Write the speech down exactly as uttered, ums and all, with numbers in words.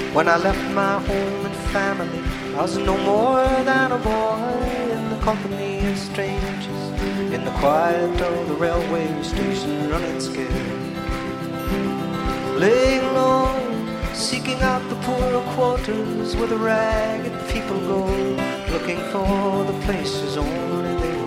When I left my home and family, I was no more than a boy in the company of strangers, in the quiet of the railway station, running scared, laying low, seeking out the poorer quarters where the ragged people go, looking for the places only they